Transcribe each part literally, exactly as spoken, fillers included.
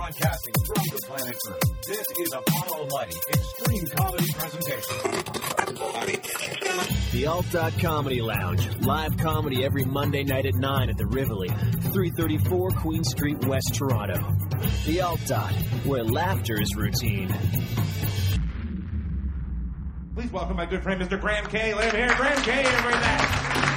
Broadcasting from the planet Earth, this is Apollo Lighting Extreme Comedy Presentation. The Alt Dot Comedy Lounge. Live comedy every Monday night at nine at the Rivoli, three thirty-four Queen Street, West Toronto. The Alt Dot, where laughter is routine. Please welcome my good friend, Mister Graham Kay. Let him hear Graham Kay, everybody.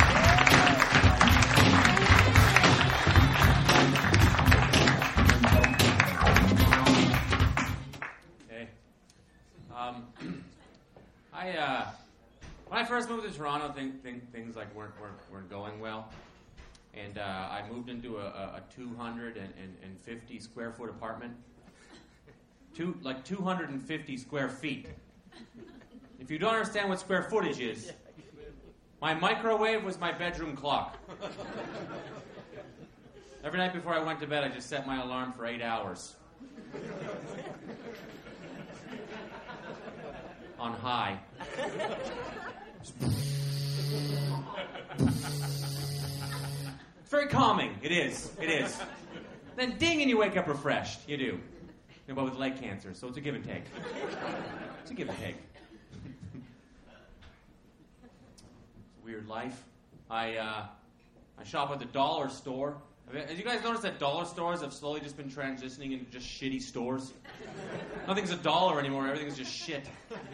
Um, I, uh, when I first moved to Toronto, think, think, things like weren't, weren't, weren't going well. And uh, I moved into a, a, a two hundred fifty square foot apartment. Two, like two hundred fifty square feet. If you don't understand what square footage is, my microwave was my bedroom clock. Every night before I went to bed, I just set my alarm for eight hours. On high. It's very calming. It is. It is. Then ding and you wake up refreshed. You do. You know, but with leg cancer, so it's a give and take. It's a give and take. It's a weird life. I uh, I shop at the dollar store. Have you guys noticed that dollar stores have slowly just been transitioning into just shitty stores? Nothing's a dollar anymore. Everything's just shit.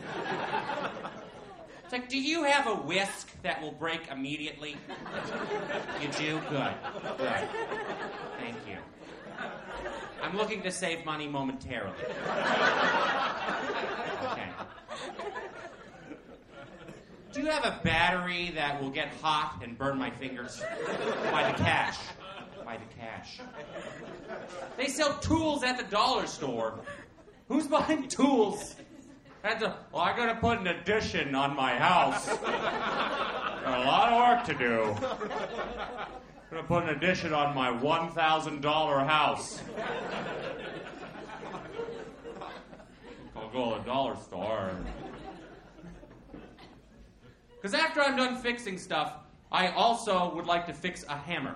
It's like, do you have a whisk that will break immediately? You do? Good. Good. Thank you. I'm looking to save money momentarily. Okay. Do you have a battery that will get hot and burn my fingers? By the cash. By the cash. They sell tools at the dollar store. Who's buying tools? At the, well, I gotta put an addition on my house. Got a lot of work to do. I'm gonna put an addition on my one thousand dollars house. I'll go to the dollar store. Because after I'm done fixing stuff, I also would like to fix a hammer.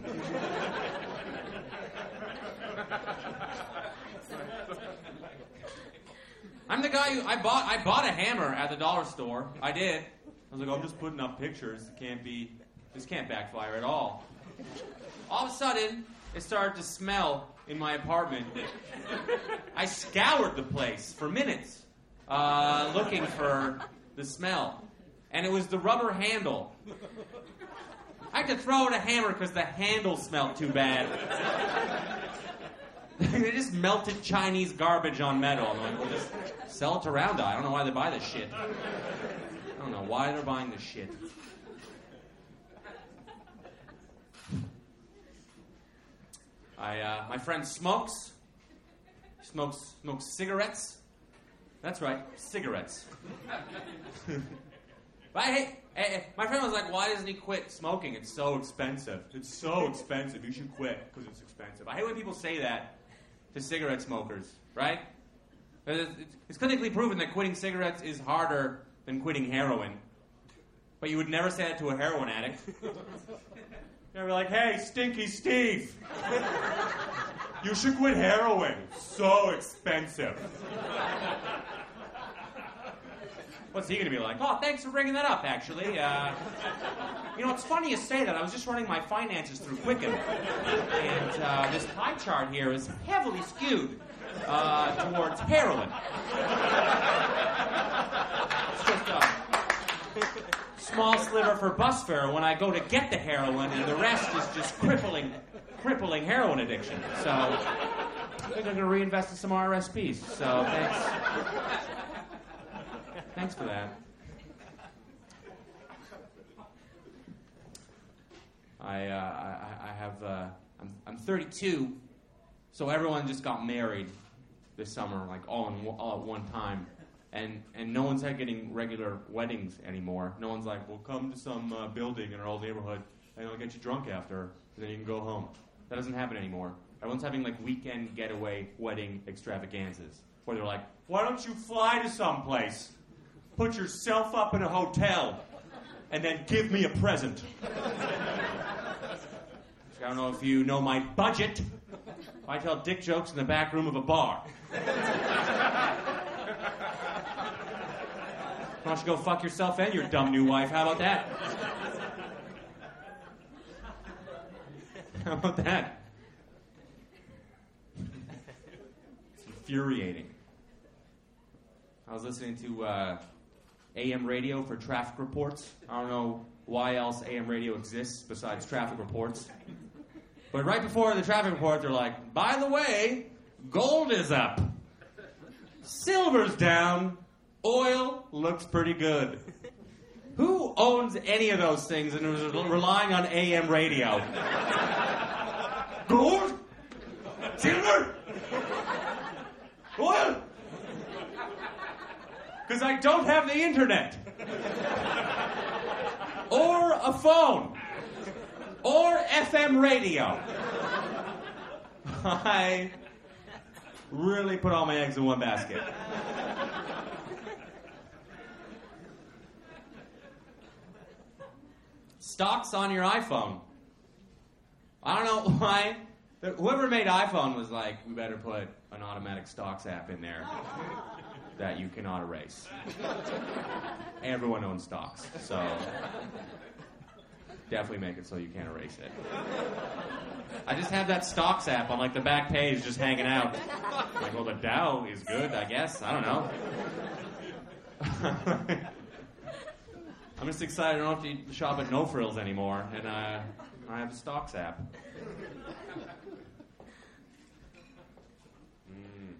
I'm the guy who I bought I bought a hammer at the dollar store. I did. I was like, I'm just putting up pictures. It can't be this can't backfire at all. All of a sudden, it started to smell in my apartment. I scoured the place for minutes, uh, looking for the smell. And it was the rubber handle. I had to throw out a hammer because the handle smelled too bad. They just melted Chinese garbage on metal. I'm like, we'll just sell it to Round Eye. I don't know why they buy this shit. I don't know why they're buying this shit. I, uh, my friend smokes. Smokes, smokes cigarettes. That's right, cigarettes. But I hate, hey, my friend was like, why doesn't he quit smoking? It's so expensive. It's so expensive. You should quit because it's expensive. I hate when people say that to cigarette smokers, right? It's clinically proven that quitting cigarettes is harder than quitting heroin. But you would never say that to a heroin addict. You'd be like, hey, Stinky Steve, you should quit heroin. It's so expensive. What's he going to be like? Oh, thanks for bringing that up, actually. Uh, you know, it's funny you say that. I was just running my finances through Quicken. And uh, this pie chart here is heavily skewed uh, towards heroin. It's just a small sliver for bus fare when I go to get the heroin, and the rest is just crippling, crippling heroin addiction. So I think I'm going to reinvest in some R S Ps. So thanks. Thanks for that. I uh, I, I have uh, I'm I'm thirty-two, so everyone just got married this summer, like all in all at one time, and and no one's getting regular weddings anymore. No one's like, well, come to some uh, building in our old neighborhood, and I'll get you drunk after, and then you can go home. That doesn't happen anymore. Everyone's having like weekend getaway wedding extravaganzas, where they're like, why don't you fly to someplace? Put yourself up in a hotel, and then give me a present. I don't know if you know my budget. I tell dick jokes in the back room of a bar. Why don't you go fuck yourself and your dumb new wife? How about that? How about that? It's infuriating. I was listening to uh, A M radio for traffic reports. I don't know why else A M radio exists besides traffic reports. But right before the traffic report, they're like, by the way, gold is up. Silver's down. Oil looks pretty good. Who owns any of those things and is relying on A M radio? Gold? Silver? Oil? Because I don't have the internet. Or a phone. Or F M radio. I really put all my eggs in one basket. Stocks on your iPhone. I don't know why. Whoever made iPhone was like, we better put an automatic stocks app in there that you cannot erase. Everyone owns stocks, so definitely make it so you can't erase it. I just have that stocks app on like the back page just hanging out. Like, well, the Dow is good, I guess. I don't know. I'm just excited I don't have to shop at No Frills anymore, and uh, I have a stocks app. Mm.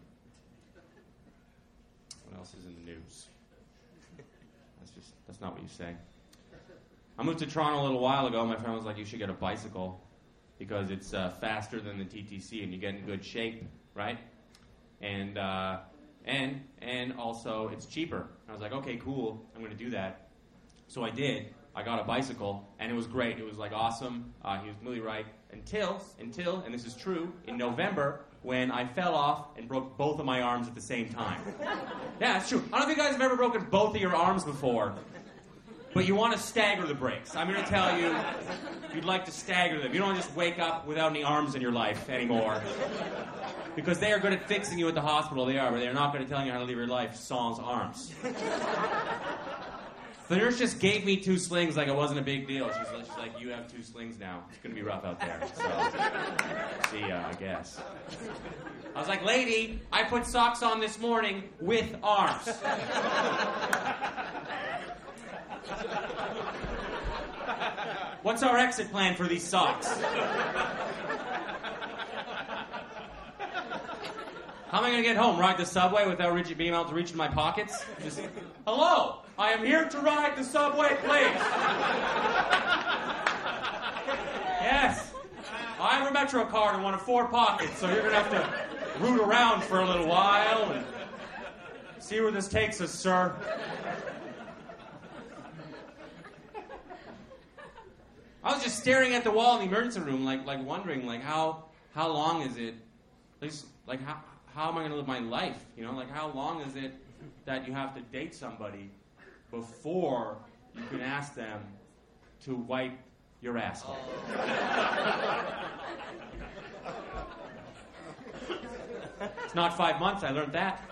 What else is in the news? That's just, that's not what you say. I moved to Toronto a little while ago. My friend was like, you should get a bicycle because it's uh, faster than the T T C and you get in good shape, right? And, uh, and, and also it's cheaper. I was like, okay, cool, I'm going to do that. So I did. I got a bicycle, and it was great. It was, like, awesome. Uh, he was really right. Until, until, and this is true, in November, when I fell off and broke both of my arms at the same time. Yeah, it's true. I don't know if you guys have ever broken both of your arms before, but you want to stagger the breaks. I'm going to tell you, you'd like to stagger them. You don't just wake up without any arms in your life anymore. Because they are good at fixing you at the hospital. They are, but they're not good at telling you how to live your life sans arms. The nurse just gave me two slings like it wasn't a big deal. She's, she's like, you have two slings now. It's going to be rough out there. So, see ya, I guess. I was like, lady, I put socks on this morning with arms. What's our exit plan for these socks? How am I going to get home? Ride the subway without reach, being able to reach in my pockets? Just, hello, I am here to ride the subway, please. Yes. I have a Metro card in one of four pockets, so you're going to have to root around for a little while and see where this takes us, sir. I was just staring at the wall in the emergency room, like, like wondering, like, how, how long is it? At least, like, how, how am I going to live my life? You know, like, how long is it that you have to date somebody before you can ask them to wipe your asshole? It's not five months. I learned that.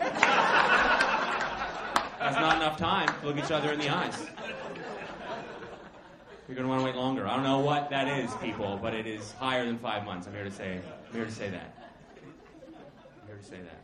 That's not enough time to look each other in the eyes. You're going to want to wait longer. I don't know what that is, people, but it is higher than five months. I'm here to say, I'm here to say that. I'm here to say that.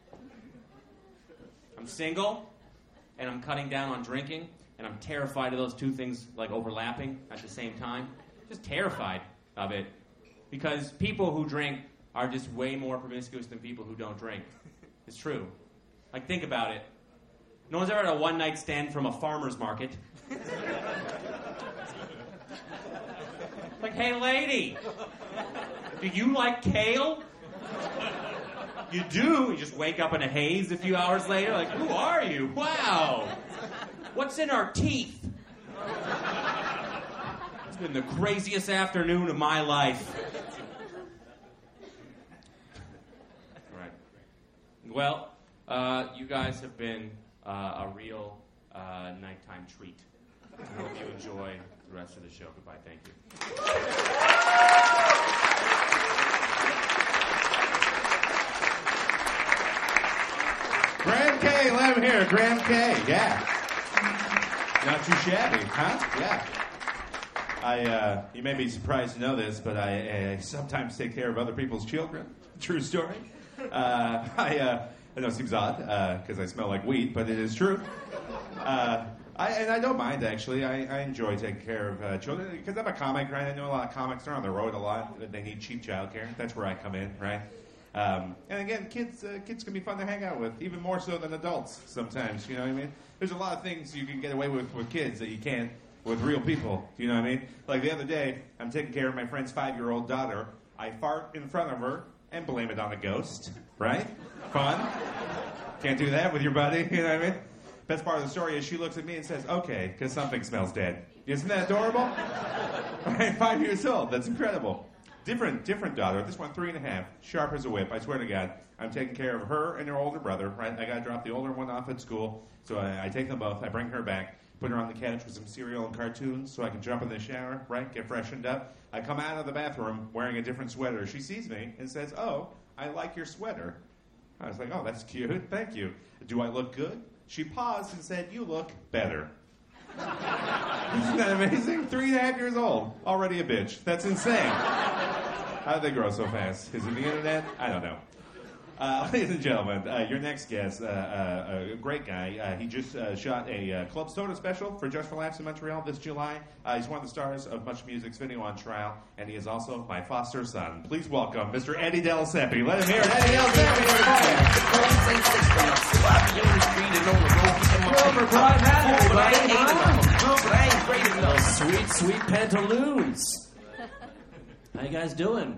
I'm single, and I'm cutting down on drinking, and I'm terrified of those two things, like, overlapping at the same time. Just terrified of it. Because people who drink are just way more promiscuous than people who don't drink. It's true. Like, think about it. No one's ever had a one-night stand from a farmer's market. Like, hey, lady, do you like kale? You do? You just wake up in a haze a few hours later, like, who are you? Wow. What's in our teeth? It's been the craziest afternoon of my life. All right. Well, uh, you guys have been uh, a real uh, nighttime treat. I hope you enjoy the rest of the show. Goodbye. Thank you. K, let him hear. Graham K, yeah. Not too shabby, huh? Yeah. I, uh, you may be surprised to know this, but I, I sometimes take care of other people's children. True story. Uh, I, uh, I know it seems odd, because uh, I smell like wheat, but it is true. Uh, I, and I don't mind, actually. I, I enjoy taking care of uh, children, because I'm a comic, right? I know a lot of comics are on the road a lot. They need cheap childcare. That's where I come in, right? Um, and again, kids uh, kids can be fun to hang out with, even more so than adults sometimes, you know what I mean? There's a lot of things you can get away with with kids that you can't with real people, you know what I mean? Like the other day, I'm taking care of my friend's five-year-old daughter. I fart in front of her and blame it on a ghost, right? Fun. Can't do that with your buddy, you know what I mean? Best part of the story is she looks at me and says, okay, because something smells dead. Isn't that adorable? Right, five years old. That's incredible. Different, different daughter. This one, three and a half, sharp as a whip. I swear to God, I'm taking care of her and her older brother. Right, I got to drop the older one off at school, so I, I take them both. I bring her back, put her on the couch with some cereal and cartoons, so I can jump in the shower. Right, get freshened up. I come out of the bathroom wearing a different sweater. She sees me and says, "Oh, I like your sweater." I was like, "Oh, that's cute. Thank you. Do I look good?" She paused and said, "You look better." Isn't that amazing? Three and a half years old, already a bitch. That's insane. How did they grow so fast? Is it the internet? I don't know. Uh, ladies and gentlemen, uh, your next guest, uh, uh, a great guy. Uh, he just uh, shot a uh, Club Soda special for Just for Laughs in Montreal this July. Uh, he's one of the stars of Much Music's Video on Trial, and he is also my foster son. Please welcome Mister Eddie Delaseppe. Let him hear it. Eddie Delaseppe, everybody. Sweet, sweet pantaloons. How you guys doing?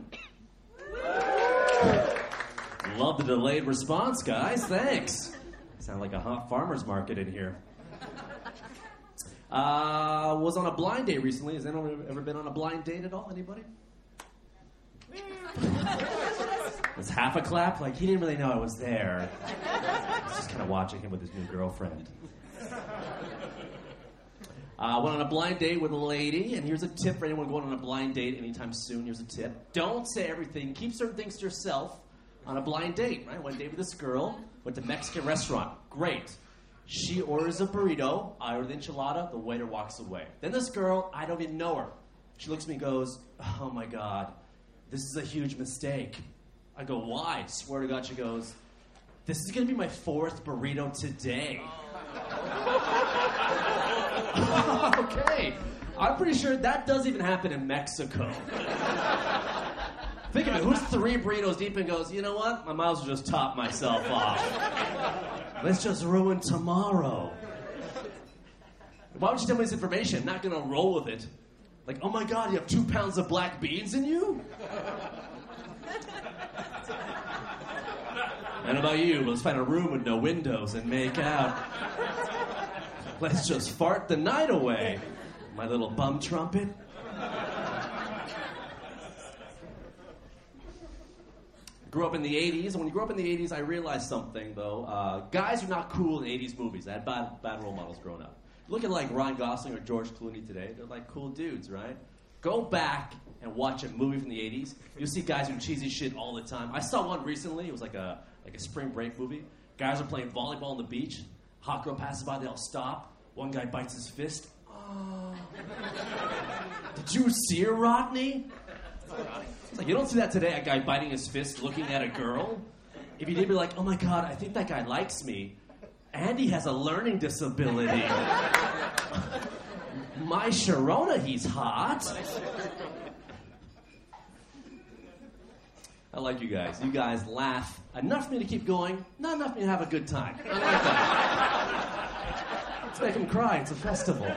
Love the delayed response, guys. Thanks. Sound like a hot farmer's market in here. Uh, was on a blind date recently. Has anyone ever been on a blind date at all? Anybody? It's half a clap. Like, he didn't really know I was there. I was just kind of watching him with his new girlfriend. I uh, went on a blind date with a lady, and here's a tip for anyone going on a blind date anytime soon. Here's a tip. Don't say everything. Keep certain things to yourself on a blind date, right? Went on a date with this girl, went to a Mexican restaurant. Great. She orders a burrito. I order the enchilada. The waiter walks away. Then this girl, I don't even know her. She looks at me and goes, "Oh, my God, this is a huge mistake." I go, "Why?" Swear to God, she goes, "This is going to be my fourth burrito today." Okay. I'm pretty sure that doesn't even happen in Mexico. Think of it. Who's three burritos deep and goes, "You know what? I might as well just top myself off. Let's just ruin tomorrow." Why would you tell me this information? I'm not going to roll with it. Like, "Oh, my God, you have two pounds of black beans in you?" And about you, let's find a room with no windows and make out. Let's just fart the night away. My little bum trumpet. Grew up in the eighties, and when you grew up in the eighties, I realized something, though. Uh, guys are not cool in eighties movies. I had bad, bad role models growing up. Look at, like, Ryan Gosling or George Clooney today. They're, like, cool dudes, right? Go back and watch a movie from the eighties. You'll see guys doing cheesy shit all the time. I saw one recently. It was like a like a spring break movie. Guys are playing volleyball on the beach. Hot girl passes by. They all stop. One guy bites his fist. Oh. Did you see her, Rodney? It's like, you don't see that today, a guy biting his fist looking at a girl. If you did, be like, "Oh, my God, I think that guy likes me. Andy has a learning disability. My Sharona, he's hot." I like you guys. You guys laugh enough for me to keep going, not enough for me to have a good time. I like that. Let's make them cry. It's a festival.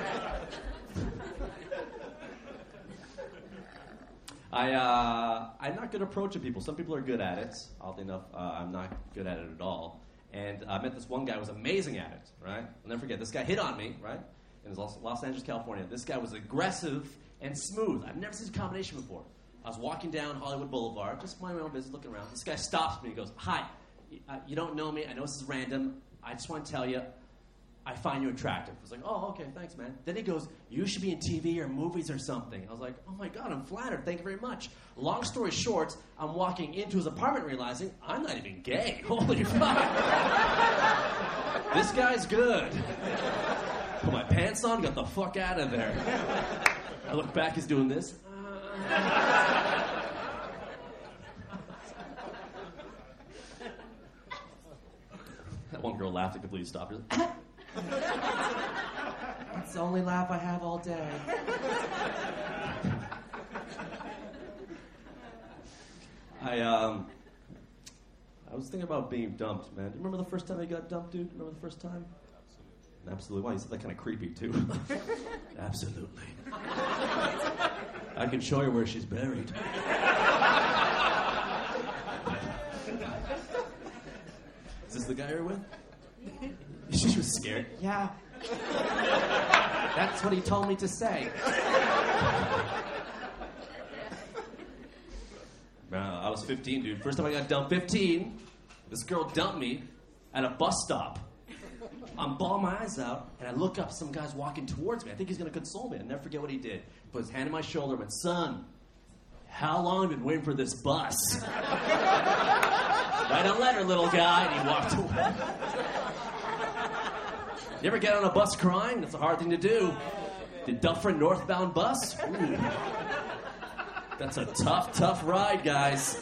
I, uh, I'm not good at approaching people. Some people are good at it. Oddly enough, uh, I'm not good at it at all. And I met this one guy who was amazing at it, right? I'll never forget. This guy hit on me, right? In Los Angeles, California. This guy was aggressive and smooth. I've never seen this combination before. I was walking down Hollywood Boulevard, just minding my own business, looking around. This guy stops me and goes, "Hi, uh, you don't know me. I know this is random. I just want to tell you, I find you attractive. I was like, oh, okay, thanks, man. Then he goes, you should be in T V or movies or something. I was like, oh my God, I'm flattered. Thank you very much. Long story short, I'm walking into his apartment realizing I'm not even gay. Holy fuck. This guy's good. Put my pants on, got the fuck out of there. I look back, he's doing this. That one girl laughed and completely stopped. It's the only laugh I have all day. I um, I was thinking about being dumped, man. Do you remember the first time you got dumped, dude? Remember the first time? Absolutely. Absolutely. Why? You said that kind of creepy too. Absolutely. I can show you where she's buried. Is this the guy you're with? She was scared. Yeah. That's what he told me to say. Uh, I was fifteen, dude. First time I got dumped, fifteen. This girl dumped me at a bus stop. I'm bawling my eyes out, and I look up. Some guy's walking towards me. I think he's going to console me. I never forget what he did. He put his hand on my shoulder and went, son, how long have you been waiting for this bus? Write a letter, little guy. And he walked away. You ever get on a bus crying? That's a hard thing to do. The Dufferin northbound bus? Ooh. That's a tough, tough ride, guys.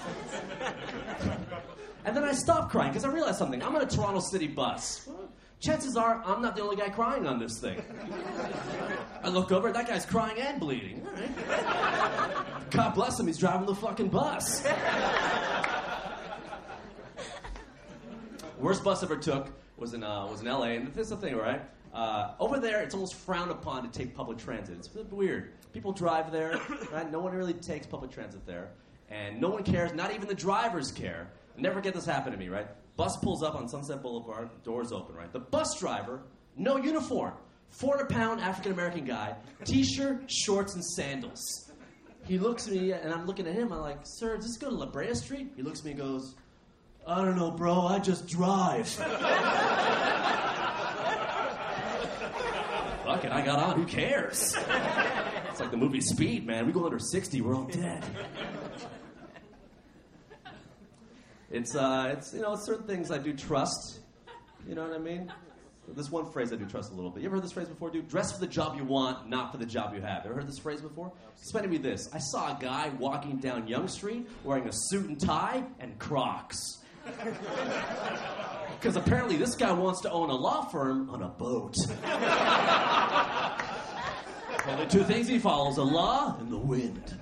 And then I stopped crying because I realized something. I'm on a Toronto City bus. Chances are I'm not the only guy crying on this thing. I look over, that guy's crying and bleeding. All right. God bless him, he's driving the fucking bus. Worst bus I ever took was in uh, was in L A, and this is the thing, right? Uh, over there, it's almost frowned upon to take public transit. It's a bit weird. People drive there, right? No one really takes public transit there, and no one cares. Not even the drivers care. Never get this happen to me, right? Bus pulls up on Sunset Boulevard, doors open, right? The bus driver, no uniform, four hundred pound African American guy, t-shirt, shorts, and sandals. He looks at me, and I'm looking at him. I'm like, sir, does this go to La Brea Street? He looks at me and goes, I don't know, bro. I just drive. Fuck it, I got on. Who cares? It's like the movie Speed, man. We go under sixty, we're all dead. It's, uh, it's you know, certain things I do trust. You know what I mean? This one phrase I do trust a little bit. You ever heard this phrase before, dude? Dress for the job you want, not for the job you have. Ever heard this phrase before? Explain to me this. I saw a guy walking down Yonge Street wearing a suit and tie and Crocs. Because apparently this guy wants to own a law firm on a boat. Only two things he follows, the law and the wind.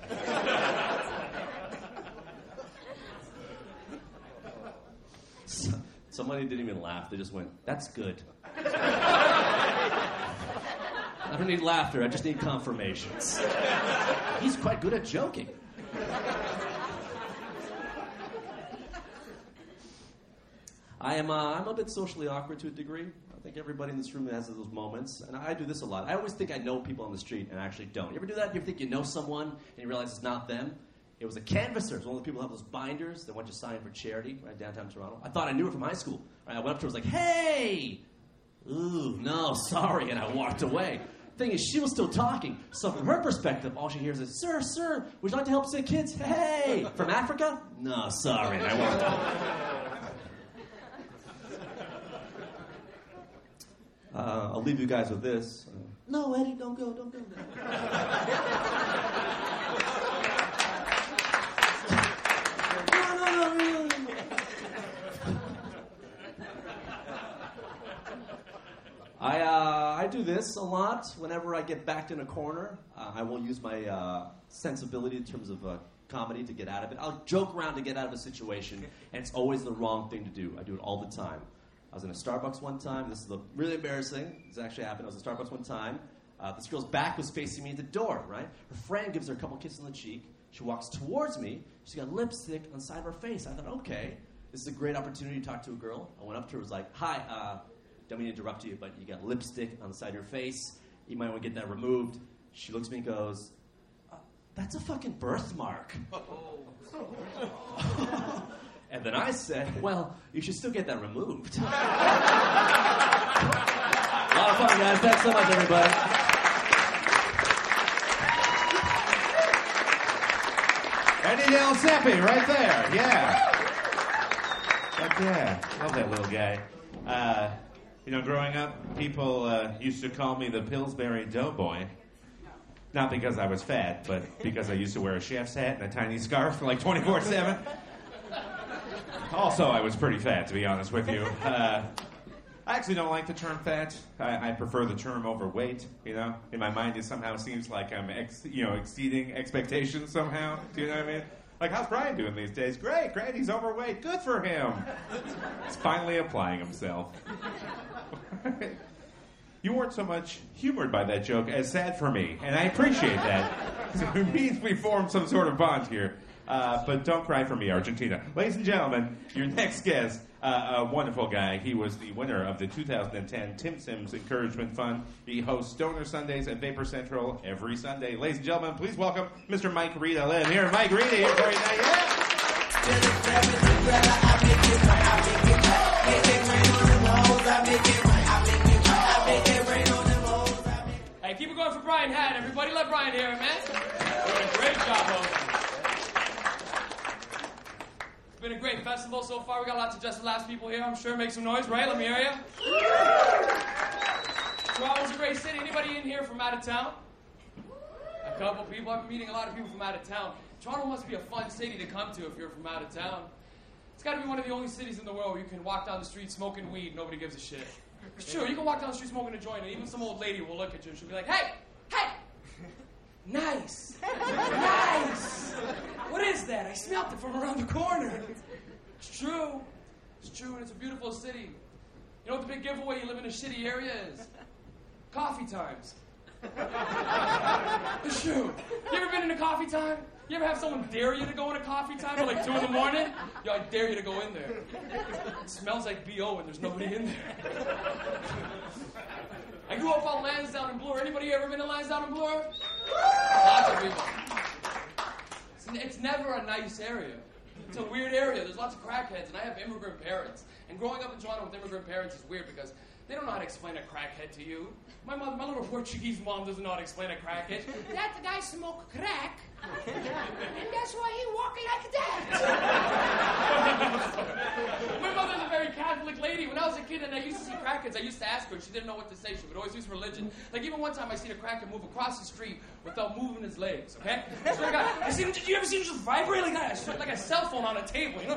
So, somebody didn't even laugh. They just went, that's good. I don't need laughter. I just need confirmations. He's quite good at joking. I am uh, I'm a bit socially awkward to a degree. I think everybody in this room has those moments. And I do this a lot. I always think I know people on the street and I actually don't. You ever do that? You ever think you know someone and you realize it's not them? It was a canvasser. It was one of the people who have those binders that went to sign for charity, right, downtown Toronto. I thought I knew her from high school. Right, I went up to her and was like, hey! Ooh, no, sorry, and I walked away. Thing is, she was still talking. So from her perspective, all she hears is, sir, sir, would you like to help sick kids? Hey! From Africa? No, sorry, and I walked away. Uh, I'll leave you guys with this. Uh, no, Eddie, don't go, don't go. I, uh, I do this a lot. Whenever I get backed in a corner, uh, I will use my uh, sensibility in terms of uh, comedy to get out of it. I'll joke around to get out of a situation, and it's always the wrong thing to do. I do it all the time. I was in a Starbucks one time. This is a, really embarrassing. This actually happened. I was in Starbucks one time. Uh, this girl's back was facing me at the door, right? Her friend gives her a couple kisses on the cheek. She walks towards me. She's got lipstick on the side of her face. I thought, okay, this is a great opportunity to talk to a girl. I went up to her, was like, hi, uh, don't mean to interrupt you, but you got lipstick on the side of your face. You might want to get that removed. She looks at me and goes, uh, that's a fucking birthmark. And then I said, well, you should still get that removed. Well, of fun, guys. Thanks so much, everybody. Eddie Del Seppi, right there. Yeah. But yeah, love that little guy. Uh, you know, growing up, people uh, used to call me the Pillsbury Doughboy. Not because I was fat, but because I used to wear a chef's hat and a tiny scarf like twenty-four seven. Also, I was pretty fat, to be honest with you. Uh, I actually don't like the term fat. I, I prefer the term overweight. You know, in my mind, it somehow seems like I'm, ex, you know, exceeding expectations somehow. Do you know what I mean? Like, how's Brian doing these days? Great, great. He's overweight. Good for him. He's finally applying himself. You weren't so much humored by that joke as sad for me, and I appreciate that. So it means we formed some sort of bond here. Uh, but don't cry for me, Argentina. Ladies and gentlemen, your next guest, uh, a wonderful guy. He was the winner of the two thousand ten Tim Sims Encouragement Fund. He hosts Stoner Sundays at Vapor Central every Sunday. Ladies and gentlemen, please welcome Mister Mike Rita. Let him hear Mike Rita here for you tonight. Hey, keep it going for Brian Hadd. Everybody let Brian hear it, man. Doing a great job, Hogan. It's been a great festival so far. We got lots of Just the Last people here. I'm sure. Make some noise, right? Let me hear you. Toronto's a great city. Anybody in here from out of town? A couple people. I've been meeting a lot of people from out of town. Toronto must be a fun city to come to if you're from out of town. It's got to be one of the only cities in the world where you can walk down the street smoking weed. Nobody gives a shit. It's true. You can walk down the street smoking a joint, and even some old lady will look at you and she'll be like, "Hey, hey, nice, nice. What is that? I smelled it from around the corner." It's true. It's true, and it's a beautiful city. You know what the big giveaway you live in a shitty area is? Coffee times. It's true. You ever been in a coffee time? You ever have someone dare you to go in a coffee time at like two in the morning? Yo, I dare you to go in there. It smells like B O and there's nobody in there. I grew up on Lansdowne and Bloor. Anybody ever been to Lansdowne and Bloor? Lots of people. It's, it's never a nice area. It's a weird area. There's lots of crackheads, and I have immigrant parents. And growing up in Toronto with immigrant parents is weird because they don't know how to explain a crackhead to you. My mother, my little Portuguese mom doesn't know how to explain a crackhead. That guy smoke crack, and that's why he walk like that. My mother's a very Catholic lady. When I was a kid and I used to see crackheads, I used to ask her, and she didn't know what to say. She would always use religion. Like even one time I seen a crackhead move across the street without moving his legs, okay? I swear to God, I seen him, did you ever see him just vibrate like that? I swear, like a cell phone on a table, you know?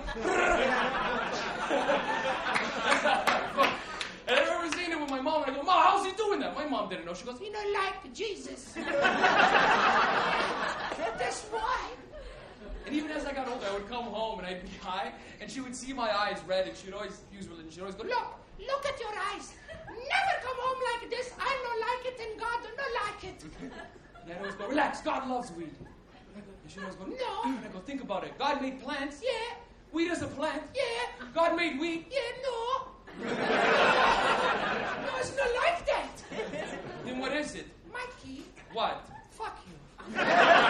And I remember seeing it with my mom, and I go, "Mom, how's he doing that?" My mom didn't know. She goes, "You don't like Jesus." That's why. And even as I got older, I would come home, and I'd be high, and she would see my eyes red, and she'd always use religion. She'd always go, "Look, look at your eyes. Never come home like this. I don't like it, and God don't like it." And I'd always go, "Relax, God loves weed." And she'd always go, "No." And I go, "Think about it. God made plants. Yeah. Weed is a plant. Yeah. God made weed. Yeah, no. No, it's not like that." Then what is it? Mikey. What? Fuck you.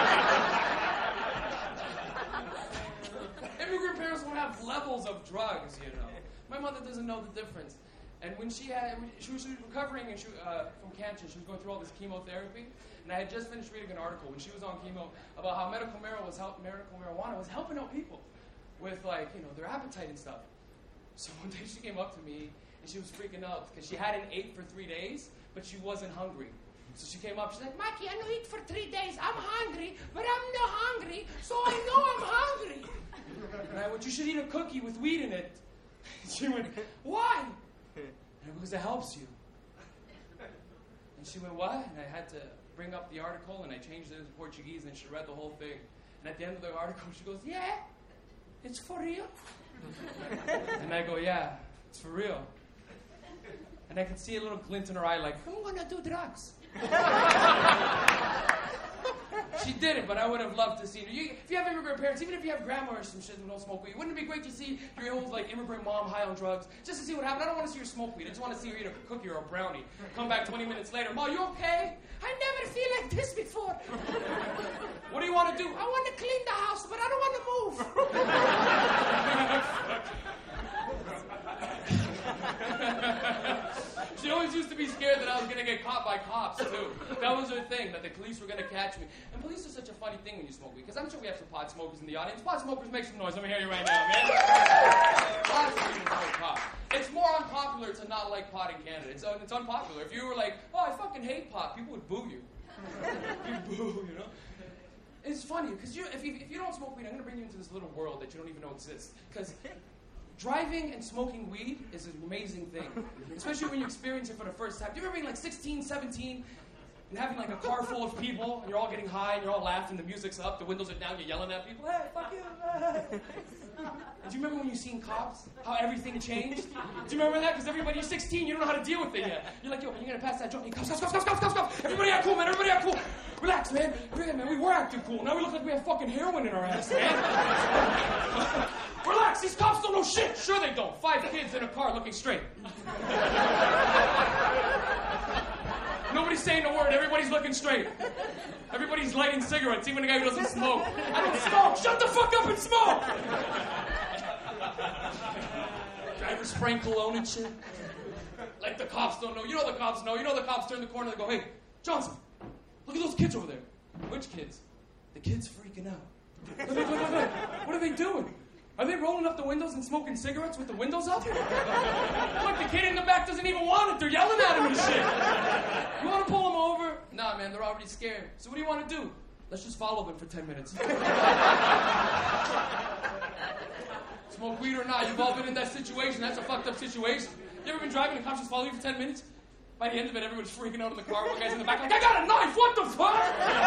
Immigrant parents don't have levels of drugs, you know. My mother doesn't know the difference. And when she had, she was recovering and she, uh, from cancer, she was going through all this chemotherapy. And I had just finished reading an article when she was on chemo about how medical marijuana was, help, medical marijuana was helping out people with, like, you know, their appetite and stuff. So one day she came up to me and she was freaking out because she hadn't ate for three days, but she wasn't hungry. So she came up, she's like, "Mikey, I don't eat for three days. I'm hungry, but I'm not hungry, so I know I'm hungry." And I went, "You should eat a cookie with weed in it." And she went, "Why?" And I went, "Because it helps you." And she went, "What?" And I had to bring up the article, and I changed it into Portuguese, and she read the whole thing. And at the end of the article, she goes, "Yeah, it's for real." And I go, "Yeah, it's for real." And I could see a little glint in her eye like, "I'm going to do drugs." She didn't, but I would have loved to see her. You, if you have immigrant parents, even if you have grandma or some shit who don't smoke weed, wouldn't it be great to see your old like immigrant mom high on drugs, just to see what happened? I don't want to see her smoke weed. I just want to see her eat a cookie or a brownie. Come back twenty minutes later, "Ma, you okay?" "I never feel like this before." "What do you want to do?" "I want to clean the house, but I don't want to move." She always used to be scared that I was cops too. That was their thing, that the police were gonna catch me. And police are such a funny thing when you smoke weed, because I'm sure we have some pot smokers in the audience. Pot smokers, make some noise. Let me hear you right now, man. Pot smokers don't pot. It's more unpopular to not like pot in Canada. It's it's unpopular. If you were like, oh, I fucking hate pot, people would boo you. You'd boo, you know. It's funny because you, if you if you don't smoke weed, I'm gonna bring you into this little world that you don't even know exists. Because driving and smoking weed is an amazing thing, especially when you experience it for the first time. Do you ever being like sixteen, seventeen, and having like a car full of people, and you're all getting high, and you're all laughing, the music's up, the windows are down, you're yelling at people, hey, fuck you. And do you remember when you seen Cops, how everything changed? Do you remember that? Because everybody, you're sixteen, you don't know how to deal with it yet. You're like, yo, man, you're gonna pass that joint. Cops, cops, cops, cops, cops, cops, cops. Everybody act cool, man, everybody act cool. Relax, man. Yeah, man, we were acting cool. Now we look like we have fucking heroin in our ass, man. Relax, these cops don't know shit. Sure they don't. Five kids in a car looking straight. Nobody's saying a word. Everybody's looking straight. Everybody's lighting cigarettes, even the guy who doesn't smoke. I don't smoke. Shut the fuck up and smoke. Drivers spraying cologne and shit. Like the cops don't know. You know the cops know. You know the cops turn the corner and they go, hey, Johnson, look at those kids over there. Which kids? The kids freaking out. Wait, wait, wait, wait. What are they doing? Are they rolling up the windows and smoking cigarettes with the windows up? Look, the kid in the back doesn't even want it. They're yelling at him and shit. You want to pull them over? Nah, man, they're already scared. So what do you want to do? Let's just follow them for ten minutes. Smoke weed or not, you've all been in that situation. That's a fucked up situation. You ever been driving and cops just follow you for ten minutes? By the end of it, everybody's freaking out in the car. One guy's in the back like, I got a knife! What the fuck?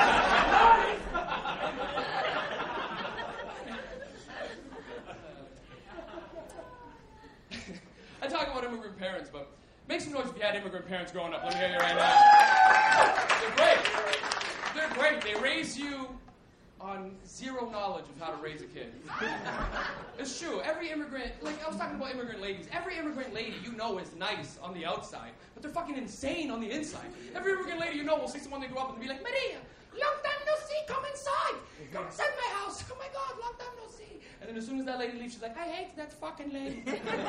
I talk about immigrant parents, but make some noise if you had immigrant parents growing up. Let me hear you right now. They're great. They're great. They raise you on zero knowledge of how to raise a kid. It's true. Every immigrant, like I was talking about immigrant ladies, every immigrant lady you know is nice on the outside, but they're fucking insane on the inside. Every immigrant lady you know will see someone they grow up and be like, Maria, long time no see, come inside. Come inside my house. Oh my God, long time no see. And then as soon as that lady leaves, she's like, I hate that fucking lady.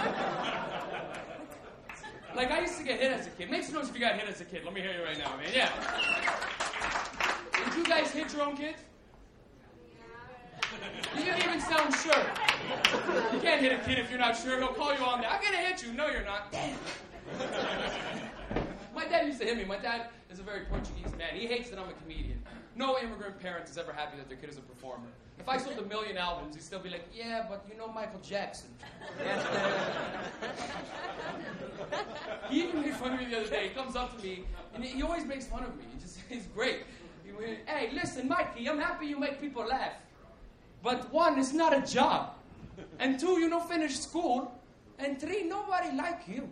Like, I used to get hit as a kid. Make some noise if you got hit as a kid. Let me hear you right now, man. Yeah. Did you guys hit your own kids? You didn't even sound sure. You can't hit a kid if you're not sure. He'll call you on that. I'm going to hit you. No, you're not. Damn. My dad used to hit me. My dad is a very Portuguese man. He hates that I'm a comedian. No immigrant parent is ever happy that their kid is a performer. If I sold a million albums, he'd still be like, yeah, but you know Michael Jackson. He even made fun of me the other day. He comes up to me, and he always makes fun of me. He just, he's great. He went, hey, listen, Mikey, I'm happy you make people laugh. But one, it's not a job. And two, you don't finish school. And three, nobody like you.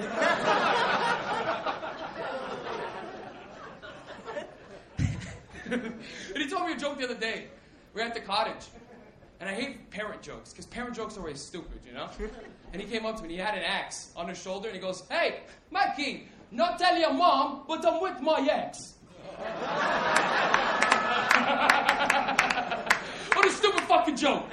And he told me a joke the other day. We were at the cottage. And I hate parent jokes, because parent jokes are always stupid, you know? And he came up to me, and he had an axe on his shoulder, and he goes, hey, Mikey, not tell your mom, but I'm with my ex. What a stupid fucking joke.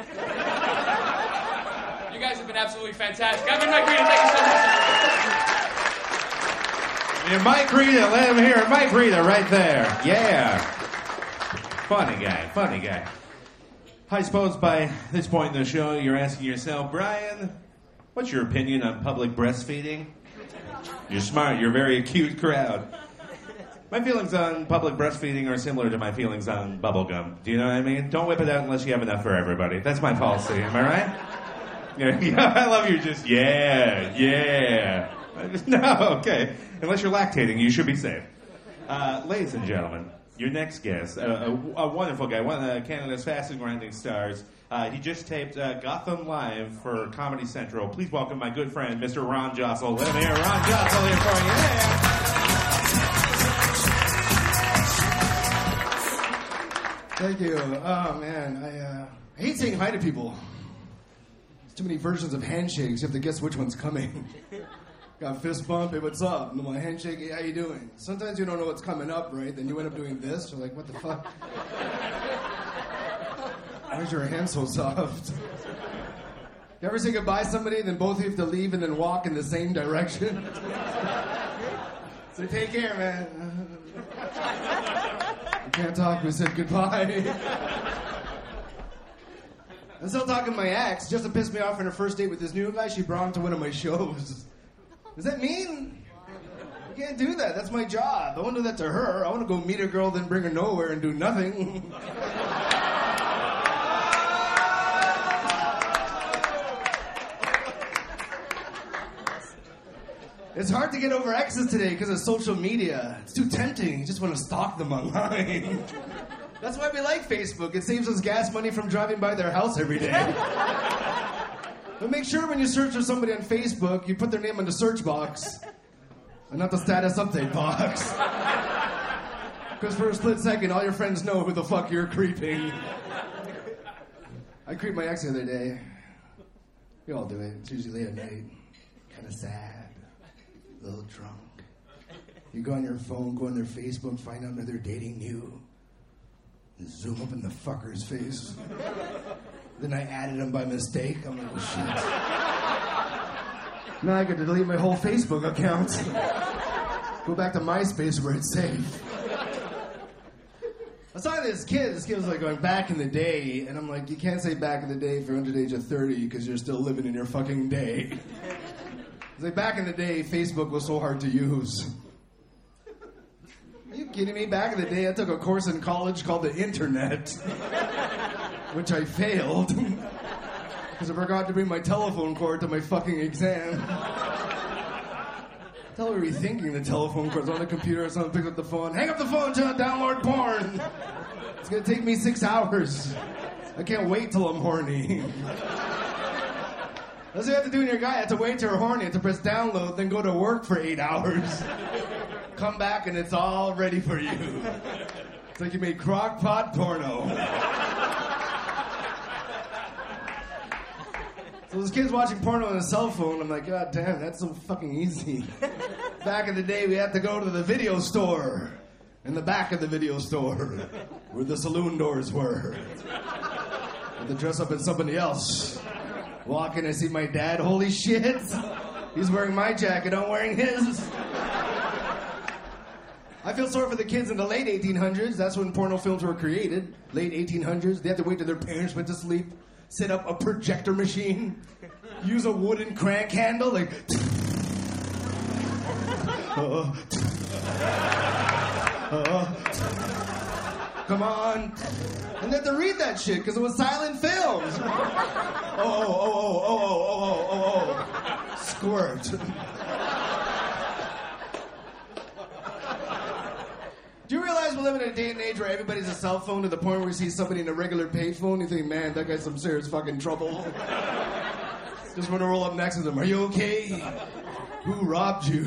You guys have been absolutely fantastic. I've been Mike Rita. Thank you so much. Yeah, Mike Rita, let him hear it. Mike Rita right there. Yeah. Funny guy, funny guy. I suppose by this point in the show, you're asking yourself, Brian, what's your opinion on public breastfeeding? You're smart. You're a very acute crowd. My feelings on public breastfeeding are similar to my feelings on bubblegum. Do you know what I mean? Don't whip it out unless you have enough for everybody. That's my policy. Am I right? Yeah, yeah, I love you just, yeah, yeah. No, okay. Unless you're lactating, you should be safe. Uh, ladies and gentlemen, your next guest, uh, a, a wonderful guy, one of Canada's fastest grinding stars. Uh, he just taped uh, Gotham Live for Comedy Central. Please welcome my good friend, Mister Ron Jossel. Let him hear Ron Jossel here for you. Yeah. Thank you. Oh, man. I, uh, I hate saying hi to people. There's too many versions of handshakes. You have to guess which one's coming. Got fist bump. Hey, what's up? No, my handshake. Hey, how you doing? Sometimes you don't know what's coming up, right? Then you end up doing this. You're like, what the fuck? Why is your hand so soft? You ever say goodbye to somebody, then both of you have to leave and then walk in the same direction? So take care, man. We can't talk. We said goodbye. I'm still talking to my ex just to piss me off on her first date with this new guy. She brought him to one of my shows. Does that mean? You can't do that. That's my job. I won't do that to her. I want to go meet a girl, then bring her nowhere and do nothing. It's hard to get over exes today because of social media. It's too tempting. You just want to stalk them online. That's why we like Facebook. It saves us gas money from driving by their house every day. But make sure when you search for somebody on Facebook, you put their name in the search box and not the status update box. Because for a split second, all your friends know who the fuck you're creeping. I creeped my ex the other day. We all do it. It's usually at night. Kind of sad. A little drunk. You go on your phone, go on their Facebook, find out that they're dating you. And zoom up in the fucker's face. Then I added him by mistake. I'm like, oh shit. Now I got to delete my whole Facebook account. Go back to MySpace where it's safe. I saw this kid. This kid was like going back in the day, and I'm like, you can't say back in the day if you're under the age of thirty because you're still living in your fucking day. It's like back in the day, Facebook was so hard to use. Are you kidding me? Back in the day, I took a course in college called the Internet, which I failed because I forgot to bring my telephone cord to my fucking exam. Tell me rethinking the telephone cord's on the computer. Someone picks up the phone. Hang up the phone, John. Download porn. It's gonna take me six hours. I can't wait till I'm horny. That's what you have to do when you're a guy. You have to wait till you're horny. You have to press download, then go to work for eight hours. Come back and it's all ready for you. It's like you made crock pot porno. So this kid's watching porno on his cell phone. I'm like, God damn, that's so fucking easy. Back in the day, we had to go to the video store. In the back of the video store. Where the saloon doors were. Had to dress up as somebody else. Walk in and see my dad. Holy shit. He's wearing my jacket. I'm wearing his. I feel sorry for the kids in the late eighteen hundreds. That's when porno films were created. Late eighteen hundreds. They had to wait till their parents went to sleep. Set up a projector machine. Use a wooden crank handle. Like... uh, uh, come on. And they had to read that shit because it was silent films. Oh, oh, oh, oh, oh, oh, oh, oh, oh. Squirt. Do you realize we live in a day and age where everybody's a cell phone to the point where you see somebody in a regular payphone, you think, man, that guy's some serious fucking trouble. Just want to roll up next to them. Are you okay? Who robbed you?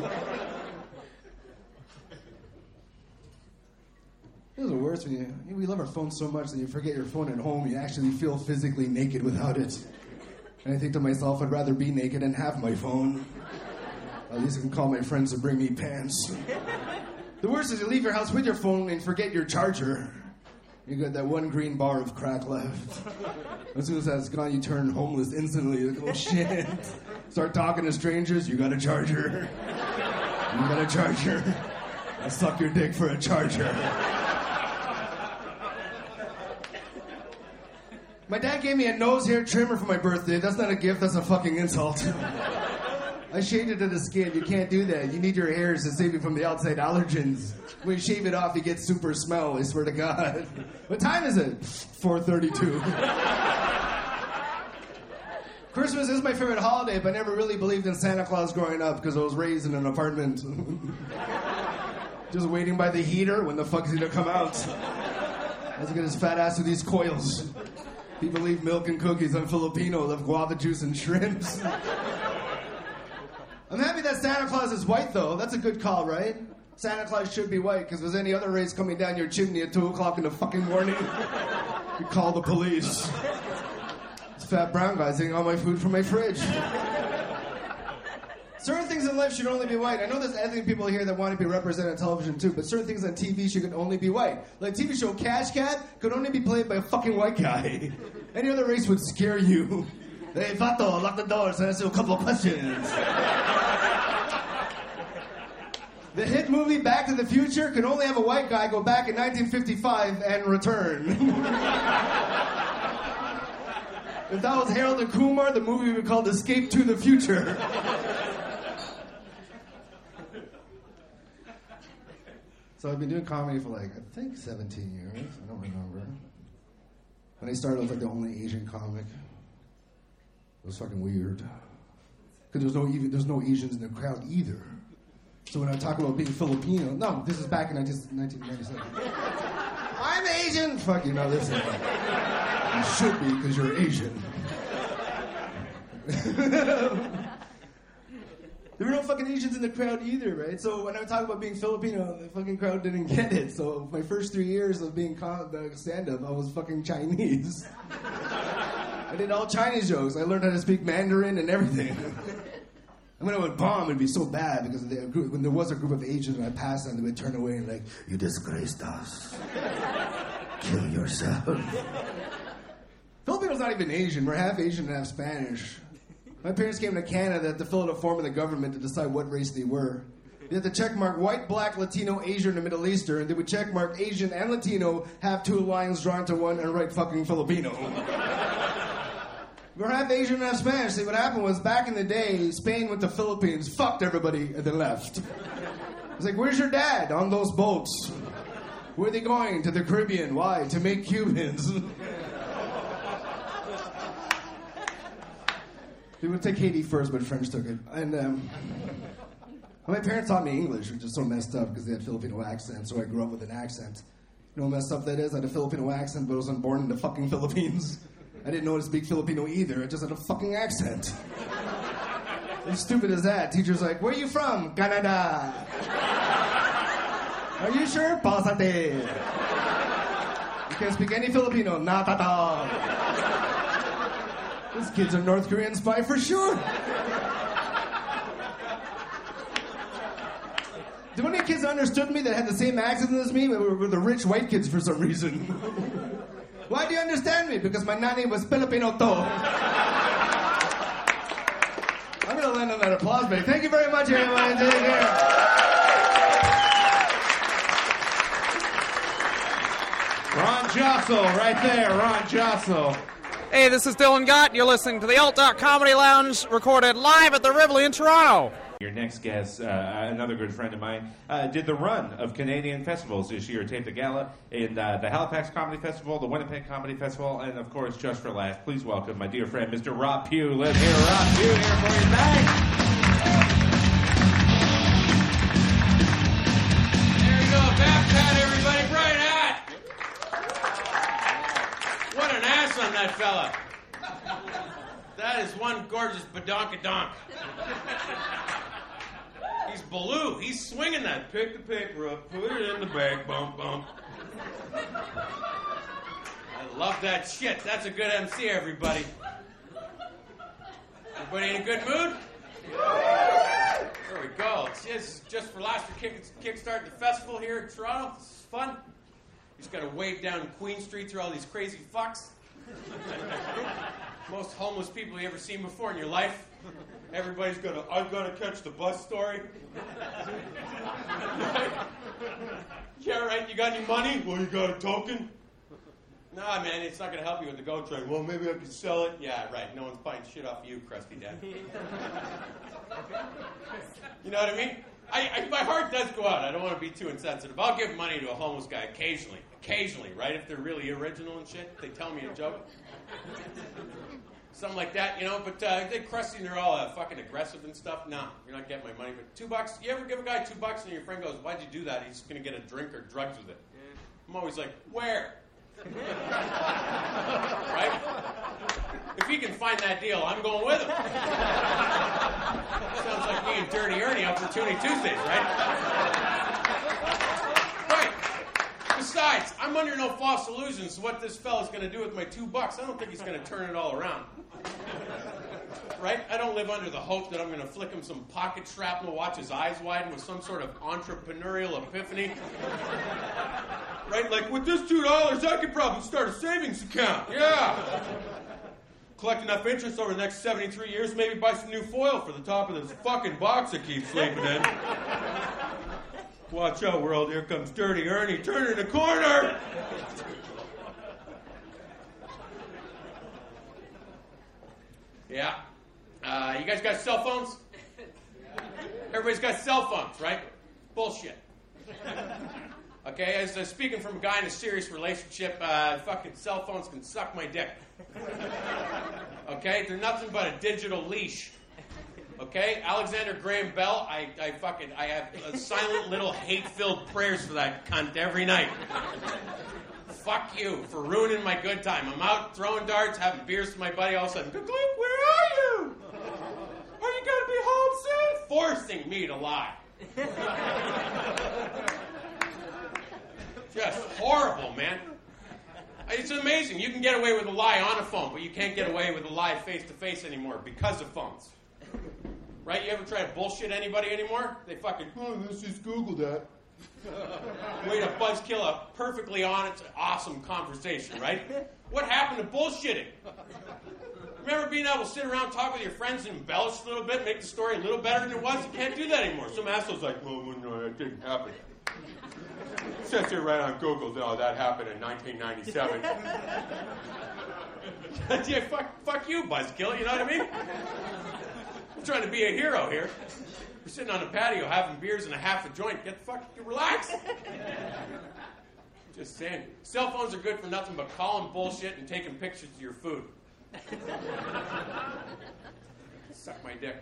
This is the worst when you, we love our phones so much that you forget your phone at home. You actually feel physically naked without it. And I think to myself, I'd rather be naked and have my phone. At least I can call my friends to bring me pants. The worst is you leave your house with your phone and forget your charger. You got that one green bar of crack left. As soon as that's gone, you turn homeless instantly. Like, oh shit. Start talking to strangers, you got a charger. You got a charger. I'll suck your dick for a charger. My dad gave me a nose hair trimmer for my birthday. That's not a gift, that's a fucking insult. I shaved it to the skin. You can't do that. You need your hairs to save you from the outside allergens. When you shave it off, you get super smell, I swear to God. What time is it? four thirty-two. Christmas is my favorite holiday, but I never really believed in Santa Claus growing up because I was raised in an apartment. Just waiting by the heater. When the fuck is he gonna come out? Let's get his fat ass to these coils. People leave milk and cookies. I'm Filipino. Love guava juice and shrimps. I'm happy that Santa Claus is white, though. That's a good call, right? Santa Claus should be white, because if there's any other race coming down your chimney at two o'clock in the fucking morning, you call the police. This fat brown guy's eating all my food from my fridge. Certain things in life should only be white. I know there's ethnic people here that want to be represented on television, too, but certain things on T V should only be white. Like T V show Cash Cat could only be played by a fucking white guy. Any other race would scare you. Hey, Vato, lock the doors and ask you a couple of questions. The hit movie Back to the Future could only have a white guy go back in nineteen fifty-five and return. If that was Harold and Kumar, the movie would be called Escape to the Future. So I've been doing comedy for like, I think seventeen years. I don't remember. When I started, I was like the only Asian comic. It was fucking weird. Because there's no even there's no Asians in the crowd either. So when I talk about being Filipino, no, this is back in nineteen ninety-seven. I'm Asian. Fuck you, no, listen. You should be because you're Asian. There were no fucking Asians in the crowd either, right? So when I talk about being Filipino, the fucking crowd didn't get it. So my first three years of being con- uh, stand-up, I was fucking Chinese. I did all Chinese jokes. I learned how to speak Mandarin and everything. And when I would bomb, it'd be so bad because they, when there was a group of Asians and I passed them, they would turn away and like, you disgraced us. Kill yourself. Filipinos not even Asian. We're half Asian and half Spanish. My parents came to Canada to fill out a form of the government to decide what race they were. They had to checkmark white, black, Latino, Asian, and Middle Eastern. And they would checkmark Asian and Latino, have two lines drawn to one, and write fucking Filipino. We're half Asian and half Spanish. See, what happened was, back in the day, Spain went to Philippines, fucked everybody, and then left. It's like, where's your dad? On those boats. Where are they going? To the Caribbean. Why? To make Cubans. They would take Haiti first, but French took it. And um, my parents taught me English, which is so messed up because they had Filipino accents, so I grew up with an accent. You know how messed up that is? I had a Filipino accent, but I wasn't born in the fucking Philippines. I didn't know how to speak Filipino either. I just had a fucking accent. As stupid as that. Teacher's like, where are you from? Canada. Are you sure? Pasate. You can't speak any Filipino. Natata. This kid's a North Korean spy for sure. The only kids that understood me that had the same accent as me were, were the rich white kids for some reason. Why do you understand me? Because my nanny was Filipino too. I'm going to land on that applause break. Thank you very much, everyone. Take care. Ron Jossel, right there, Ron Jossel. Hey, this is Dylan Gott. You're listening to the Alt Dot Comedy Lounge, recorded live at the Rivoli in Toronto. Your next guest, uh, another good friend of mine, uh, did the run of Canadian festivals this year. Taped the gala in uh, the Halifax Comedy Festival, the Winnipeg Comedy Festival, and of course, Just for Laughs. Please welcome my dear friend, Mister Rob Pugh. Let's hear Rob Pugh here for you tonight. There you go, back hat, everybody, bright hat. What an ass on that fella. That is one gorgeous badonkadonk. He's Baloo. He's swinging that. Pick the paper up, put it in the bag, bump, bump. I love that shit. That's a good M C, everybody. Everybody in a good mood? There we go. It's just, just for Laughs for kick, kickstarting the festival here in Toronto. This is fun. You just got to wave down Queen Street through all these crazy fucks. Most homeless people you ever seen before in your life. Everybody's gonna, I've got to catch the bus story. Right? Yeah, right, you got any money? Well, you got a token? Nah, man, it's not going to help you with the GO train. Well, maybe I could sell it. Yeah, right, no one's buying shit off you, crusty dad. You know what I mean? I, I, my heart does go out. I don't want to be too insensitive. I'll give money to a homeless guy occasionally. Occasionally, right? If they're really original and shit, they tell me a joke. Something like that, you know. But uh, they crusty and they're all uh, fucking aggressive and stuff. Nah, you're not getting my money. But two bucks, you ever give a guy two bucks and your friend goes, why'd you do that? He's going to get a drink or drugs with it. I'm always like, where? Right? If he can find that deal, I'm going with him. Sounds like me and Dirty Ernie Opportunity Tuesdays, right? Right. Besides, I'm under no false illusions what this fella's going to do with my two bucks. I don't think he's going to turn it all around. Right? I don't live under the hope that I'm going to flick him some pocket shrapnel, watch his eyes widen with some sort of entrepreneurial epiphany. Right? Like, with this two dollars, I could probably start a savings account. Yeah. Collect enough interest over the next seventy-three years, maybe buy some new foil for the top of this fucking box I keep sleeping in. Watch out, world. Here comes Dirty Ernie. Turn in the corner. Yeah. Uh, you guys got cell phones? Everybody's got cell phones, right? Bullshit. Okay, as uh, speaking from a guy in a serious relationship, uh, fucking cell phones can suck my dick. Okay, they're nothing but a digital leash. Okay, Alexander Graham Bell, I, I fucking, I have uh, silent little hate-filled prayers for that cunt every night. Fuck you for ruining my good time. I'm out throwing darts, having beers with my buddy, all of a sudden, Gluck, where are you? Are you gonna be home soon? Forcing me to lie. Just horrible, man. It's amazing. You can get away with a lie on a phone, but you can't get away with a lie face-to-face anymore because of phones. Right? You ever try to bullshit anybody anymore? They fucking, oh, let's just Google that. Way to buzzkill a perfectly honest, awesome conversation, right? What happened to bullshitting? Remember being able to sit around, talk with your friends, and embellish a little bit, make the story a little better than it was? You can't do that anymore. Some asshole's like, well, no, that didn't happen. It says here right on Google, no, that happened in nineteen ninety-seven. Yeah, fuck, fuck you, buzzkill, you know what I mean? I'm trying to be a hero here. We're sitting on a patio having beers and a half a joint. Get the fuck, relax. Just saying. Cell phones are good for nothing but calling bullshit and taking pictures of your food. Suck my dick.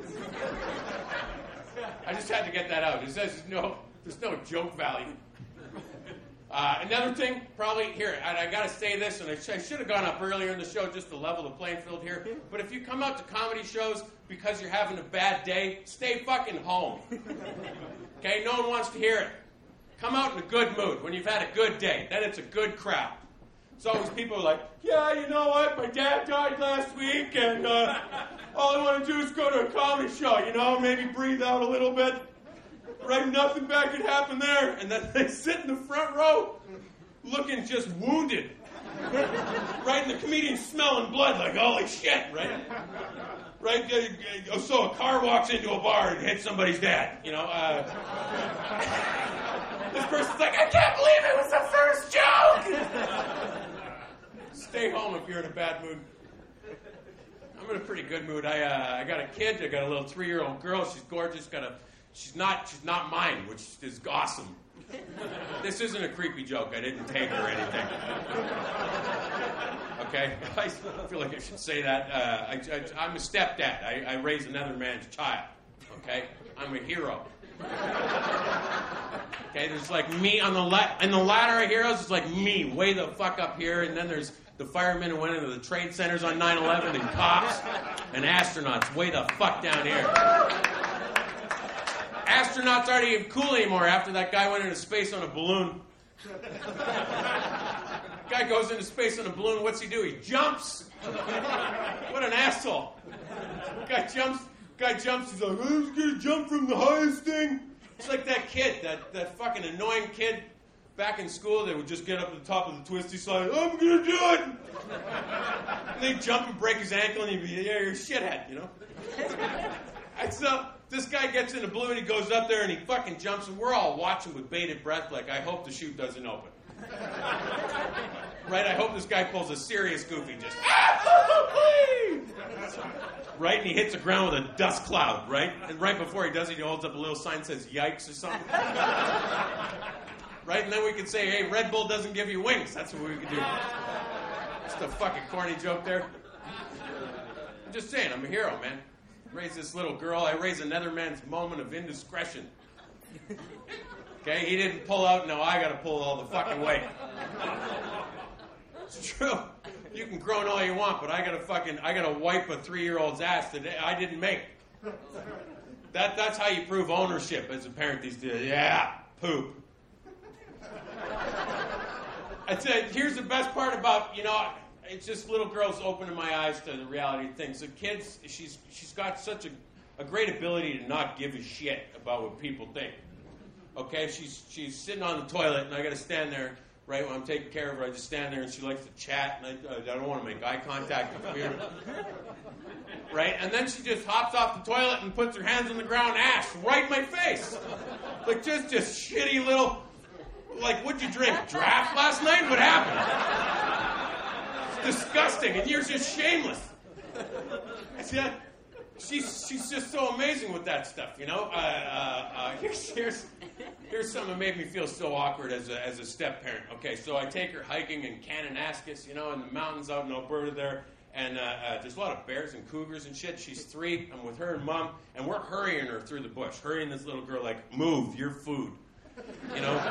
I just had to get that out. It says no, there's no joke value. Uh, another thing, probably here, and I got to say this, and I, sh- I should have gone up earlier in the show just to level the playing field here. But if you come out to comedy shows because you're having a bad day, stay fucking home. Okay, no one wants to hear it. Come out in a good mood when you've had a good day. Then it's a good crowd. It's always people who are like, yeah, you know what? My dad died last week, and uh, all I want to do is go to a comedy show. You know, maybe breathe out a little bit. Right, nothing bad could happen there. And then they sit in the front row looking just wounded. Right, and the comedian's smelling blood like, holy shit, right? Right, uh, so a car walks into a bar and hits somebody's dad, you know. Uh, this person's like, I can't believe it was the first joke! Stay home if you're in a bad mood. I'm in a pretty good mood. I uh, I got a kid. I got a little three-year-old girl. She's gorgeous. Got a She's not she's not mine, which is awesome. This isn't a creepy joke. I didn't take her or anything. Okay? I feel like I should say that. Uh, I, I, I'm a stepdad. I, I raise another man's child. Okay? I'm a hero. Okay? There's like me on the la- in the ladder of heroes. It's like me way the fuck up here, and then there's the firemen who went into the trade centers on nine eleven, and cops and astronauts way the fuck down here. Astronauts aren't even cool anymore after that guy went into space on a balloon. Guy goes into space on a balloon, what's he do? He jumps. What an asshole. Guy jumps, guy jumps, he's like, I'm gonna jump from the highest thing. It's like that kid, that, that fucking annoying kid back in school that would just get up to the top of the twisty slide, I'm gonna do it! And they'd jump and break his ankle and he'd be, yeah, you're a shithead, you know? And so, this guy gets in a balloon, he goes up there and he fucking jumps, and we're all watching with bated breath like, I hope the chute doesn't open. Right? I hope this guy pulls a serious goofy, just, right? And he hits the ground with a dust cloud, right? And right before he does it, he holds up a little sign that says, yikes or something. Right? And then we can say, hey, Red Bull doesn't give you wings. That's what we could do. Just a fucking corny joke there. I'm just saying, I'm a hero, man. Raise this little girl. I raise another man's moment of indiscretion. Okay, he didn't pull out. No, I got to pull all the fucking weight. It's true. You can groan all you want, but I got to fucking I got to wipe a three-year-old's ass that I didn't make. That that's how you prove ownership as a parent these days. Yeah, poop. I'd say here's the best part about you know. It's just little girls opening my eyes to the reality of things. So kids, she's she's got such a, a great ability to not give a shit about what people think. Okay, she's she's sitting on the toilet, and I got to stand there right? When I'm taking care of her, I just stand there and she likes to chat, and I, I don't want to make eye contact. It's weird. Right? And then she just hops off the toilet and puts her hands on the ground, ass right in my face. Like, just, just shitty little, like, what'd you drink? Draft last night? What happened? It's disgusting, and you're just shameless. I said, she's, she's just so amazing with that stuff, you know? Uh, uh, uh, here's, here's, here's something that made me feel so awkward as a, as a step-parent. Okay, so I take her hiking in Kananaskis, you know, in the mountains out in Alberta there. And uh, uh, there's a lot of bears and cougars and shit. She's three. I'm with her and Mom, and we're hurrying her through the bush, hurrying this little girl like, move, your food, you know?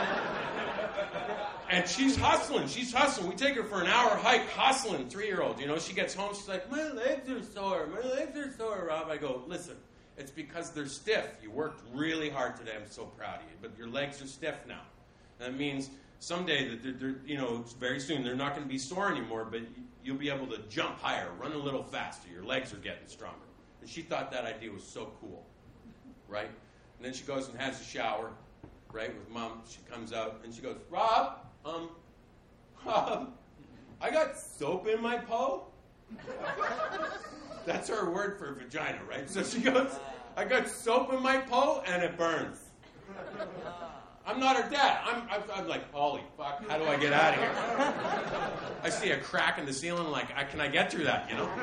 And she's hustling. She's hustling. We take her for an hour hike, hustling, three-year-old. You know, she gets home. She's like, my legs are sore. My legs are sore, Rob. I go, listen, it's because they're stiff. You worked really hard today. I'm so proud of you. But your legs are stiff now. That means someday, that they're, they're, you know, very soon, they're not going to be sore anymore, but you'll be able to jump higher, run a little faster. Your legs are getting stronger. And she thought that idea was so cool, right? And then she goes and has a shower, right, with Mom. She comes out, and she goes, Rob, um, Rob, I got soap in my po. That's her word for vagina, right? So she goes, I got soap in my po, and it burns. I'm not her dad. I'm, I'm, I'm like, holy fuck, how do I get out of here? I see a crack in the ceiling, like, I, can I get through that, you know?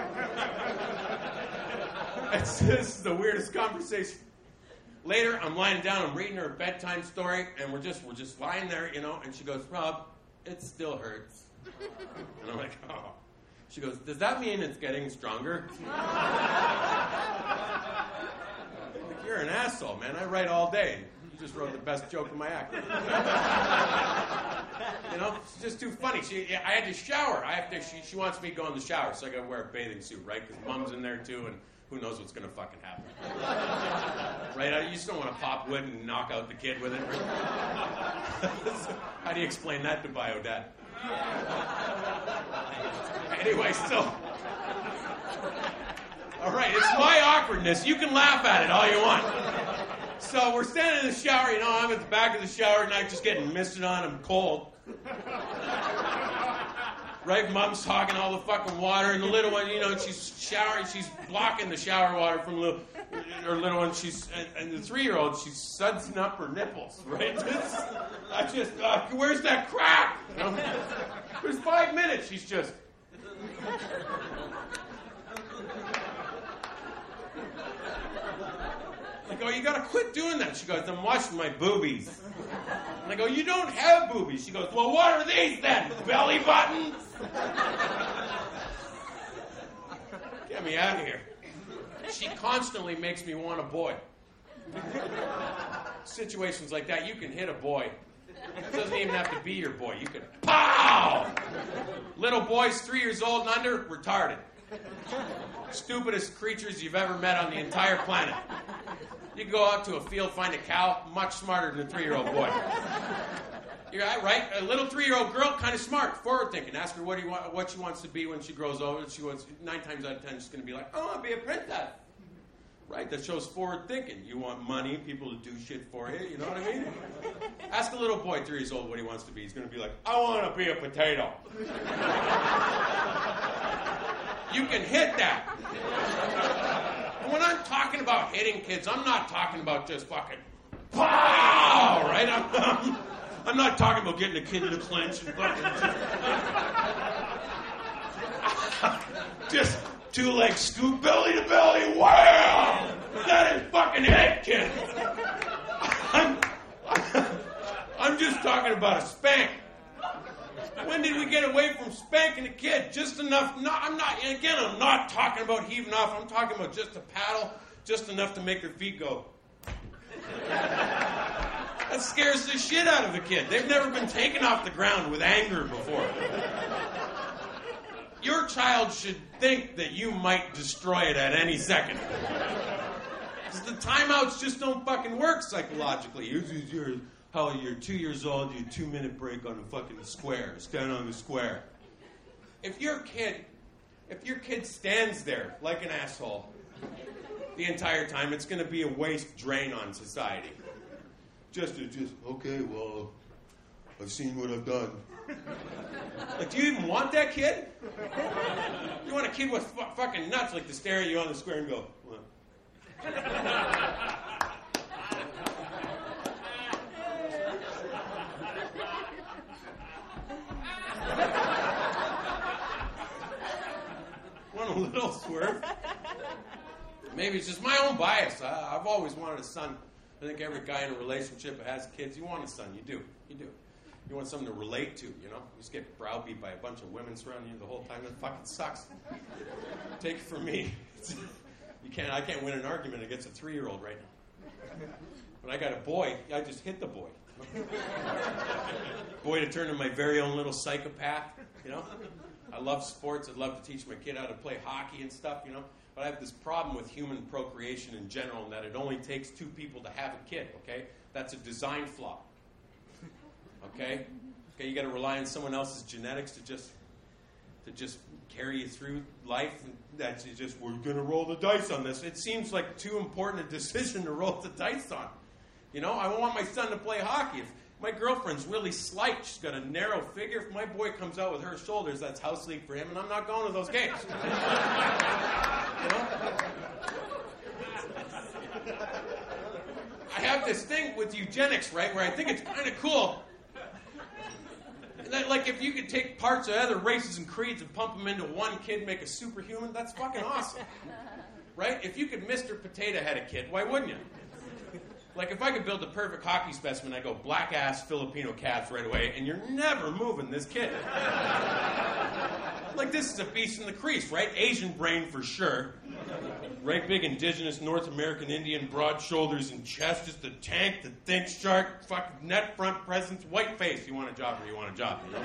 It's just the weirdest conversation. Later, I'm lying down, I'm reading her a bedtime story, and we're just we're just lying there, you know, and she goes, Rob, it still hurts. And I'm like, oh. She goes, does that mean it's getting stronger? Like, you're an asshole, man. I write all day. Just wrote the best joke of my act. You know, it's just too funny. She, I had to shower. I have to. She, she wants me to go in the shower, so I got to wear a bathing suit, right? Because Mom's in there too, and who knows what's going to fucking happen, right? I, you just don't want to pop wood and knock out the kid with it. Right? So, how do you explain that to Bio Dad? Anyway, so. All right, it's my awkwardness. You can laugh at it all you want. So we're standing in the shower, you know, I'm at the back of the shower and I'm just getting misted on, I'm cold. Right, Mom's talking all the fucking water, and the little one, you know, she's showering, she's blocking the shower water from little, her little one, she's, and, and the three-year-old, she's sudsing up her nipples, right? Just, I just, uh, where's that crack? You know? There's five minutes, she's just... I go, you gotta quit doing that. She goes, I'm washing my boobies. And I go, you don't have boobies. She goes, well, what are these then? Belly buttons? Get me out of here. She constantly makes me want a boy. Situations like that, you can hit a boy. It doesn't even have to be your boy. You can, pow! Little boys, three years old and under, retarded. Stupidest creatures you've ever met on the entire planet. You can go out to a field, find a cow, much smarter than a three-year-old boy. You're right. A little three-year-old girl, kind of smart, forward-thinking. Ask her what, do you want, what she wants to be when she grows older. She wants, nine times out of ten, she's going to be like, I want to be a princess. Right? That shows forward-thinking. You want money, people to do shit for you. You know what I mean? Ask a little boy, three years old, what he wants to be. He's going to be like, I want to be a potato. You can hit that. And when I'm talking about hitting kids, I'm not talking about just fucking pow, right? I'm, I'm, I'm not talking about getting a kid in the clinch and fucking just, just two legs scoop, belly to belly, wow! That is fucking hit, kid. I'm, I'm just talking about a spank. When did we get away from spanking a kid? Just enough. No, I'm not. And again, I'm not talking about heaving off. I'm talking about just a paddle, just enough to make their feet go. That scares the shit out of a kid. They've never been taken off the ground with anger before. Your child should think that you might destroy it at any second. Because the timeouts just don't fucking work psychologically. You're, you're, how you're two years old, you two-minute break on a fucking square. Stand on the square. If your kid, if your kid stands there like an asshole the entire time, it's going to be a waste drain on society. Just, just okay, well, I've seen what I've done. Like, do you even want that kid? You want a kid with fu- fucking nuts like to stare at you on the square and go, what? Want a little swerve? Maybe it's just my own bias. I, I've always wanted a son. I think every guy in a relationship that has kids, you want a son. You do. You do. You want something to relate to, you know? You just get browbeat by a bunch of women surrounding you the whole time. That fucking sucks. Take it from me. You can't. I can't win an argument against a three-year-old right now. When I got a boy, I just hit the boy. Boy to turn into my very own little psychopath, you know? I love sports. I'd love to teach my kid how to play hockey and stuff, you know? But I have this problem with human procreation in general, in that it only takes two people to have a kid, okay? That's a design flaw. Okay? Okay, you got to rely on someone else's genetics to just to just carry you through life. And that's just, we're going to roll the dice on this. It seems like too important a decision to roll the dice on. You know, I want my son to play hockey. If my girlfriend's really slight, she's got a narrow figure. If my boy comes out with her shoulders, that's house league for him, and I'm not going to those games. You know? I have this thing with eugenics, right, where I think it's kind of cool. That, like, if you could take parts of other races and creeds and pump them into one kid, make a superhuman, that's fucking awesome. Right? If you could Mister Potato Head a kid, why wouldn't you? Like, if I could build the perfect hockey specimen, I go black-ass Filipino cats right away, and you're never moving this kid. Like, this is a beast in the crease, right? Asian brain for sure. Right big indigenous North American Indian, broad shoulders and chest, just a tank that thinks shark, fucking net front presence, white face. You want a job or you want a job, you know?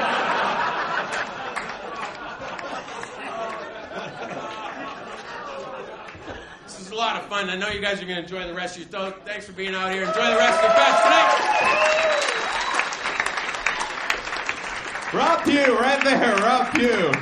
This is a lot of fun. I know you guys are going to enjoy the rest of your show. Thanks for being out here. Enjoy the rest of your fest tonight. Rob Pugh, right there, Rob Pugh.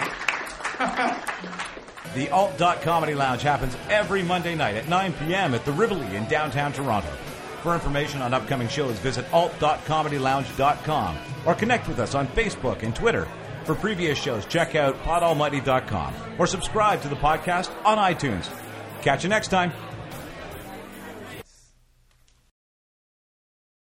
The Alt Dot Comedy Lounge happens every Monday night at nine p.m. at the Rivoli in downtown Toronto. For information on upcoming shows, visit alt dot comedy lounge dot com or connect with us on Facebook and Twitter. For previous shows, check out pod almighty dot com or subscribe to the podcast on iTunes. Catch you next time.